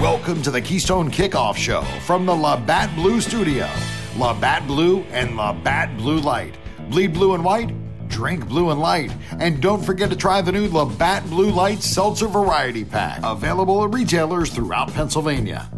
Welcome to the Keystone Kickoff Show from the Labatt Blue Studio. Labatt Blue and Labatt Blue Light. Bleed blue and white, drink blue and light. And don't forget to try the new Labatt Blue Light Seltzer Variety Pack. Available at retailers throughout Pennsylvania.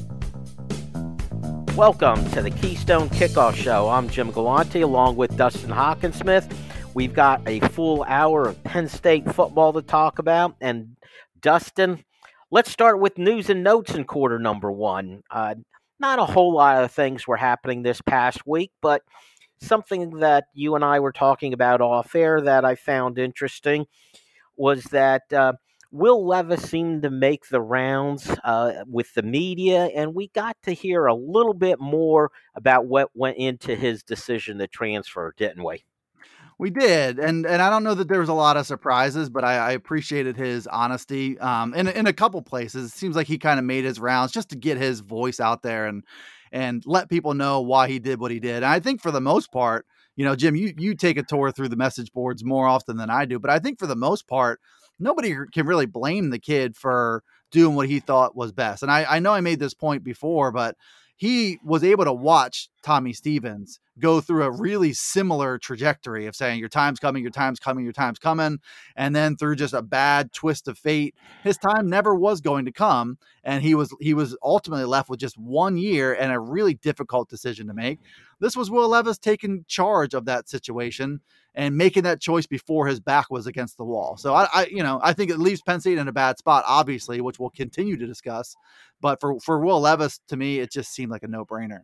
Welcome to the Keystone Kickoff Show. I'm Jim Galante along with Dustin Hockensmith. We've got a full hour of Penn State football to talk about. And Dustin, let's start with news and notes in quarter number one. Not a whole lot of things were happening this past week, but something that you and I were talking about off air that I found interesting was that Will Levis seemed to make the rounds with the media, and we got to hear a little bit more about what went into his decision to transfer, didn't we? We did, and I don't know that there was a lot of surprises, but I appreciated his honesty. In a couple places, it seems like he kind of made his rounds just to get his voice out there and let people know why he did what he did. And I think for the most part, you know, Jim, you take a tour through the message boards more often than I do, but I think for the most part, nobody can really blame the kid for doing what he thought was best. And I know I made this point before, but he was able to watch Tommy Stevens go through a really similar trajectory of saying, your time's coming, your time's coming, your time's coming. And then through just a bad twist of fate, his time never was going to come. And he was ultimately left with just 1 year and a really difficult decision to make. This was Will Levis taking charge of that situation and making that choice before his back was against the wall. So I think it leaves Penn State in a bad spot, obviously, which we'll continue to discuss. But for Will Levis, to me, it just seemed like a no-brainer.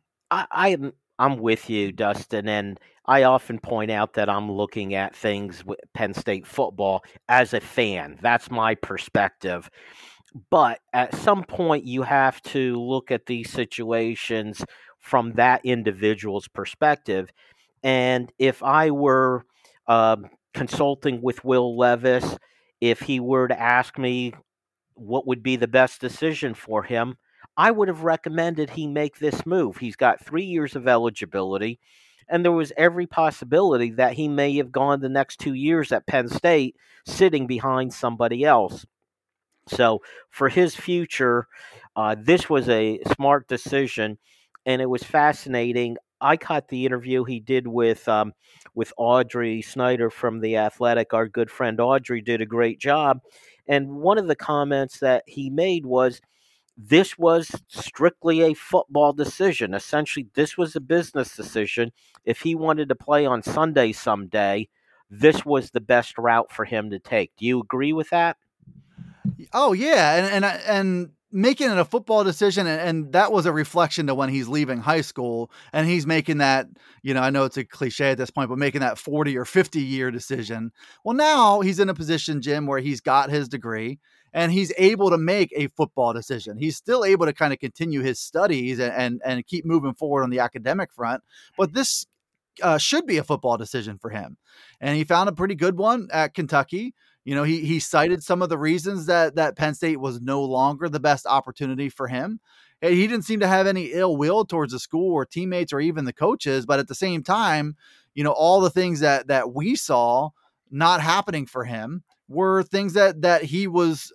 I'm with you, Dustin, and I often point out that I'm looking at things with Penn State football as a fan. That's my perspective. But at some point, you have to look at these situations from that individual's perspective. And if I were consulting with Will Levis, if he were to ask me what would be the best decision for him, I would have recommended he make this move. He's got 3 years of eligibility, and there was every possibility that he may have gone the next 2 years at Penn State sitting behind somebody else. So for his future, this was a smart decision, and it was fascinating. I caught the interview he did with Audrey Snyder from The Athletic. Our good friend Audrey did a great job. And one of the comments that he made was, this was strictly a football decision. Essentially, this was a business decision. If he wanted to play on Sunday someday, this was the best route for him to take. Do you agree with that? Oh, yeah. And making it a football decision, and that was a reflection to when he's leaving high school, and he's making that, you know, I know it's a cliche at this point, but making that 40 or 50 year decision. Well, now he's in a position, Jim, where he's got his degree and he's able to make a football decision. He's still able to kind of continue his studies and keep moving forward on the academic front. But this should be a football decision for him. And he found a pretty good one at Kentucky. You know, he cited some of the reasons that Penn State was no longer the best opportunity for him. He didn't seem to have any ill will towards the school or teammates or even the coaches. But at the same time, you know, all the things that we saw not happening for him were things that he was,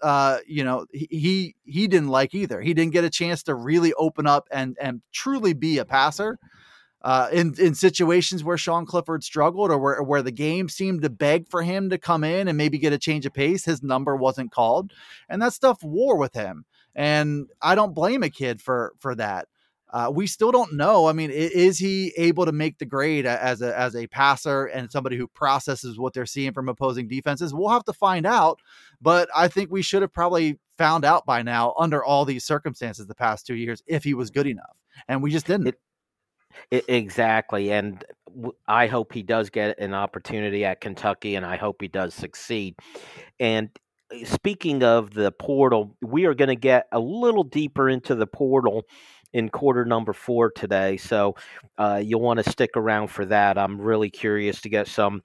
he didn't like either. He didn't get a chance to really open up and truly be a passer. In situations where Sean Clifford struggled or where the game seemed to beg for him to come in and maybe get a change of pace, his number wasn't called, and that stuff wore with him. And I don't blame a kid for that. We still don't know. I mean, is he able to make the grade as a passer and somebody who processes what they're seeing from opposing defenses? We'll have to find out, but I think we should have probably found out by now under all these circumstances the past 2 years if he was good enough, and we just didn't. Exactly, and I hope he does get an opportunity at Kentucky, and I hope he does succeed. And speaking of the portal, we are going to get a little deeper into the portal in quarter number 4 today, so you'll want to stick around for that. I'm really curious to get some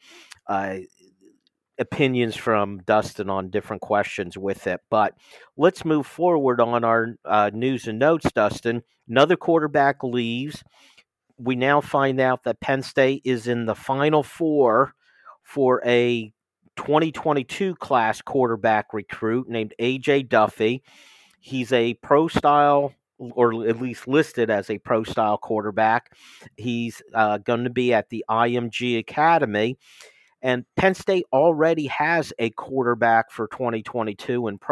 opinions from Dustin on different questions with it. But let's move forward on our news and notes, Dustin. Another quarterback leaves. We now find out that Penn State is in the Final Four for a 2022 class quarterback recruit named A.J. Duffy. He's a pro style, or at least listed as a pro style quarterback. He's going to be at the IMG Academy. And Penn State already has a quarterback for 2022 in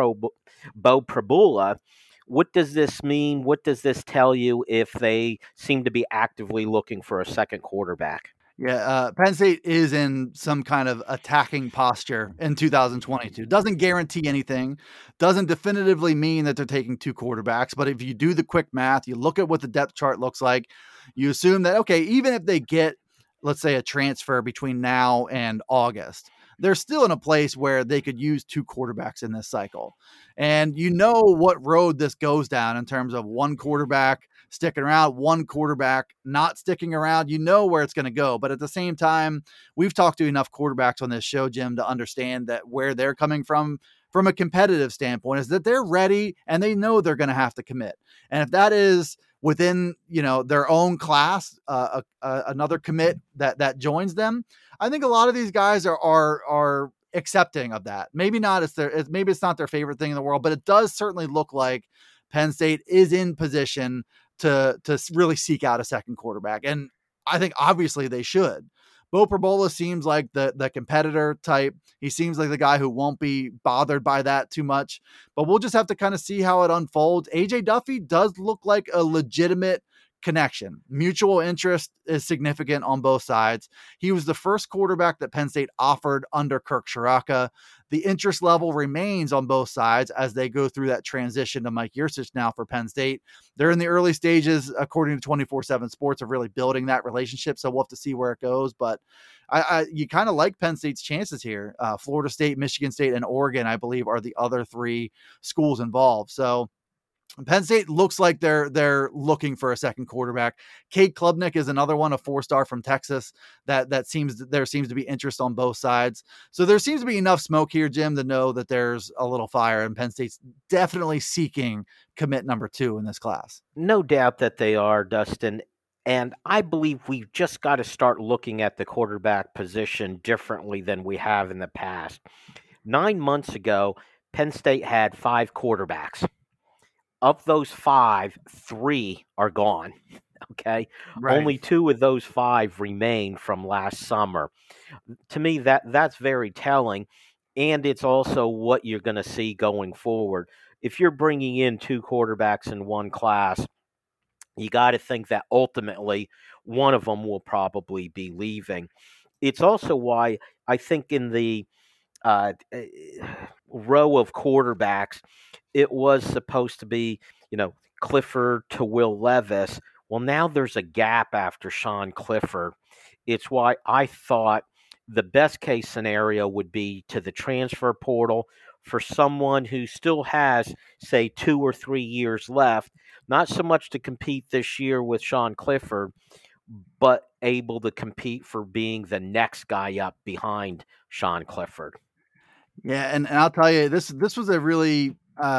Bo Prabula. What does this mean? What does this tell you if they seem to be actively looking for a second quarterback? Yeah, Penn State is in some kind of attacking posture in 2022. Doesn't guarantee anything, doesn't definitively mean that they're taking two quarterbacks. But if you do the quick math, you look at what the depth chart looks like, you assume that, okay, even if they get, let's say, a transfer between now and August, they're still in a place where they could use two quarterbacks in this cycle. And you know what road this goes down in terms of one quarterback sticking around, one quarterback not sticking around. You know where it's going to go. But at the same time, we've talked to enough quarterbacks on this show, Jim, to understand that where they're coming from a competitive standpoint is that they're ready and they know they're going to have to commit. And if that is within, their own class, another commit that joins them, I think a lot of these guys are accepting of that. Maybe not. Maybe it's not their favorite thing in the world, but it does certainly look like Penn State is in position to really seek out a second quarterback. And I think obviously they should. Bo Prabula seems like the competitor type. He seems like the guy who won't be bothered by that too much, but we'll just have to kind of see how it unfolds. AJ Duffy does look like a legitimate connection. Mutual interest is significant on both sides. He was the first quarterback that Penn State offered under Kirk Ciarrocca. The interest level remains on both sides as they go through that transition to Mike Yurcich now for Penn State. They're in the early stages, according to 24/7 Sports, of really building that relationship. So we'll have to see where it goes. But you kind of like Penn State's chances here. Florida State, Michigan State, and Oregon, I believe, are the other three schools involved. So Penn State looks like they're looking for a second quarterback. Cade Klubnik is another one, a 4-star from Texas. There seems to be interest on both sides. So there seems to be enough smoke here, Jim, to know that there's a little fire, and Penn State's definitely seeking commit number 2 in this class. No doubt that they are, Dustin. And I believe we've just got to start looking at the quarterback position differently than we have in the past. 9 months ago, Penn State had 5 quarterbacks. Of those 5, 3 are gone. Okay. Right. Only 2 of those 5 remain from last summer. To me, that's very telling. And it's also what you're going to see going forward. If you're bringing in 2 quarterbacks in one class, you got to think that ultimately one of them will probably be leaving. It's also why I think in the row of quarterbacks, it was supposed to be, Clifford to Will Levis. Well, now there's a gap after Sean Clifford. It's why I thought the best case scenario would be to the transfer portal for someone who still has, say, 2 or 3 years left, not so much to compete this year with Sean Clifford, but able to compete for being the next guy up behind Sean Clifford. Yeah, and I'll tell you, this was a really,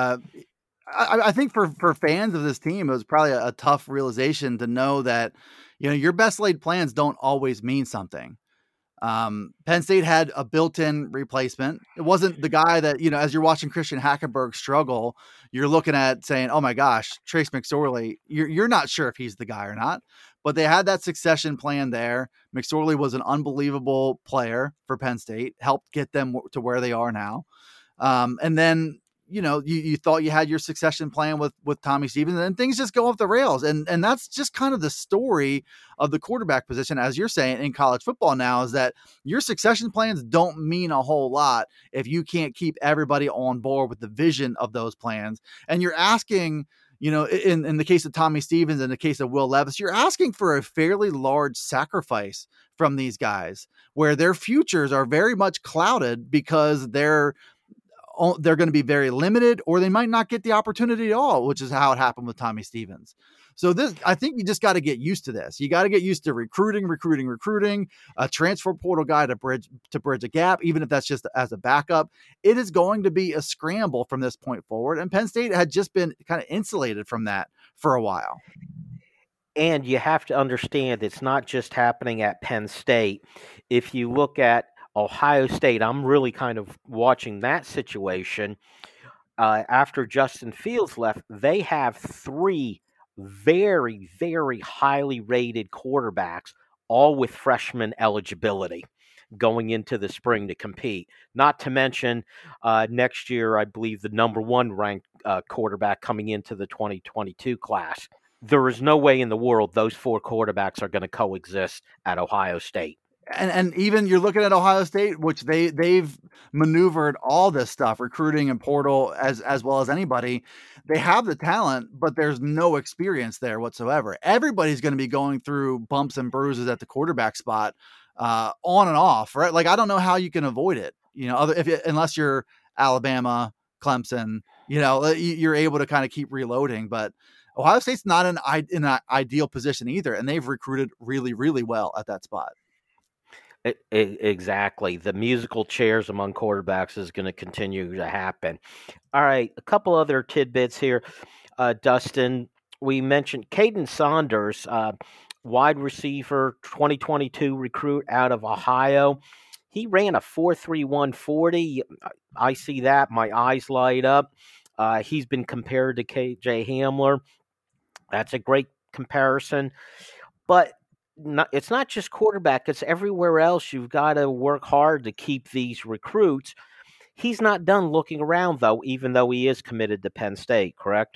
I think for fans of this team, it was probably a tough realization to know that, your best laid plans don't always mean something. Penn State had a built-in replacement. It wasn't the guy that, as you're watching Christian Hackenberg struggle, you're looking at saying, oh my gosh, Trace McSorley, you're not sure if he's the guy or not, but they had that succession plan there. McSorley was an unbelievable player for Penn State, helped get them to where they are now. And then, you thought you had your succession plan with Tommy Stevens, and then things just go off the rails. And that's just kind of the story of the quarterback position, as you're saying, in college football now, is that your succession plans don't mean a whole lot if you can't keep everybody on board with the vision of those plans. And you're asking, in the case of Tommy Stevens, in the case of Will Levis, you're asking for a fairly large sacrifice from these guys where their futures are very much clouded because they're going to be very limited, or they might not get the opportunity at all, which is how it happened with Tommy Stevens. So I think you just got to get used to this. You got to get used to recruiting, a transfer portal guy to bridge a gap, even if that's just as a backup. It is going to be a scramble from this point forward. And Penn State had just been kind of insulated from that for a while. And you have to understand, it's not just happening at Penn State. If you look at Ohio State, I'm really kind of watching that situation. after Justin Fields left, they have 3 very, very highly rated quarterbacks, all with freshman eligibility going into the spring to compete. Not to mention next year, I believe the number 1 ranked quarterback coming into the 2022 class. There is no way in the world those 4 quarterbacks are going to coexist at Ohio State. And even you're looking at Ohio State, which they've maneuvered all this stuff, recruiting and portal as well as anybody. They have the talent, but there's no experience there whatsoever. Everybody's going to be going through bumps and bruises at the quarterback spot, on and off, right? Like, I don't know how you can avoid it, unless you're Alabama, Clemson, you're able to kind of keep reloading. But Ohio State's not in an ideal position either, and they've recruited really, really well at that spot. Exactly. The musical chairs among quarterbacks is going to continue to happen. All right, a couple other tidbits here. Dustin, we mentioned Caden Saunders, wide receiver, 2022 recruit out of Ohio. He ran a 4.31 40. I see that. My eyes light up. He's been compared to KJ Hamler. That's a great comparison. But it's not just quarterback, it's everywhere else. You've got to work hard to keep these recruits. He's not done looking around, though, even though he is committed to Penn State, correct?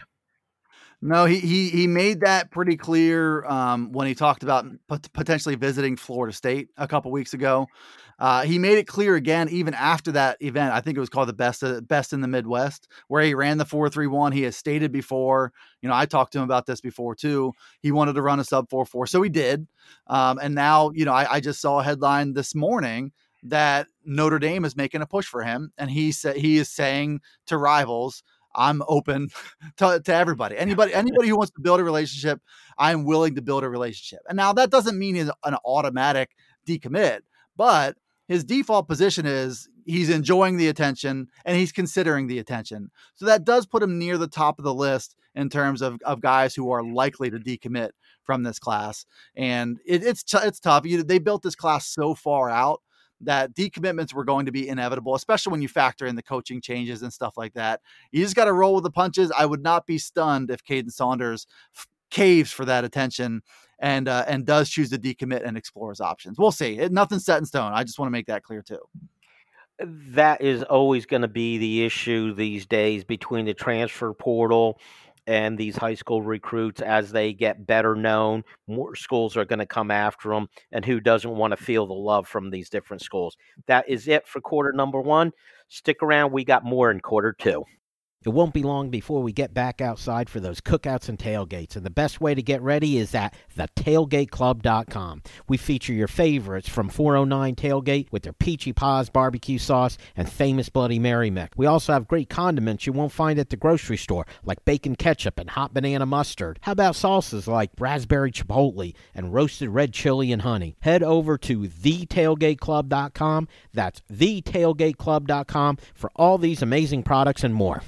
No, he made that pretty clear when he talked about potentially visiting Florida State a couple weeks ago. He made it clear again, even after that event. I think it was called the Best in the Midwest, where he ran the 4.31. He has stated before, I talked to him about this before too. He wanted to run a sub 4.4, so he did. And now, I just saw a headline this morning that Notre Dame is making a push for him, and he is saying to rivals, I'm open to everybody. Anybody who wants to build a relationship, I'm willing to build a relationship. And now that doesn't mean he's an automatic decommit, but his default position is he's enjoying the attention and he's considering the attention. So that does put him near the top of the list in terms of guys who are likely to decommit from this class. And it's tough. They built this class so far out that decommitments were going to be inevitable, especially when you factor in the coaching changes and stuff like that. You just got to roll with the punches. I would not be stunned if Caden Saunders caves for that attention and does choose to decommit and explore his options. We'll see. Nothing's set in stone. I just want to make that clear too. That is always going to be the issue these days between the transfer portal and these high school recruits. As they get better known, more schools are going to come after them, and who doesn't want to feel the love from these different schools? That is it for quarter number 1. Stick around. We got more in quarter 2. It won't be long before we get back outside for those cookouts and tailgates, and the best way to get ready is at thetailgateclub.com. We feature your favorites from 409 Tailgate with their Peachy Paws barbecue sauce and famous Bloody Mary mix. We also have great condiments you won't find at the grocery store, like bacon ketchup and hot banana mustard. How about salsas like raspberry chipotle and roasted red chili and honey? Head over to thetailgateclub.com. That's thetailgateclub.com for all these amazing products and more.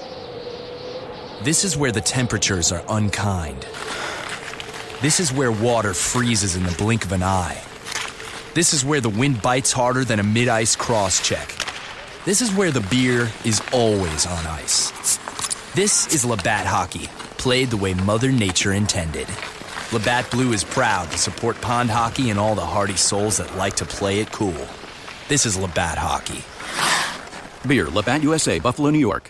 This is where the temperatures are unkind. This is where water freezes in the blink of an eye. This is where the wind bites harder than a mid-ice cross-check. This is where the beer is always on ice. This is Labatt Hockey, played the way Mother Nature intended. Labatt Blue is proud to support pond hockey and all the hardy souls that like to play it cool. This is Labatt Hockey. Beer, Labatt USA, Buffalo, New York.